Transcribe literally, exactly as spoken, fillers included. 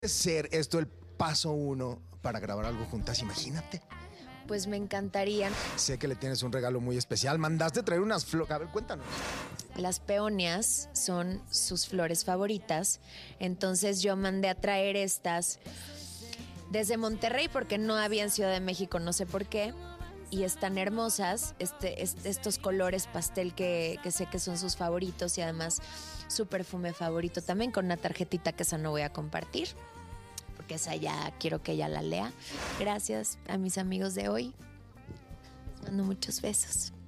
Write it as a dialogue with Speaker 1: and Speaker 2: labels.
Speaker 1: Ser esto el paso uno para grabar algo juntas, imagínate.
Speaker 2: Pues me encantaría.
Speaker 1: Sé que le tienes un regalo muy especial. Mandaste traer unas flores. A ver, cuéntanos.
Speaker 2: Las peonias son sus flores favoritas. Entonces yo mandé a traer estas desde Monterrey porque no había en Ciudad de México, no sé por qué. Y están hermosas, este, este, estos colores pastel que, que sé que son sus favoritos y además su perfume favorito también, con una tarjetita que esa no voy a compartir porque esa ya quiero que ella la lea. Gracias a mis amigos de hoy. Les mando muchos besos.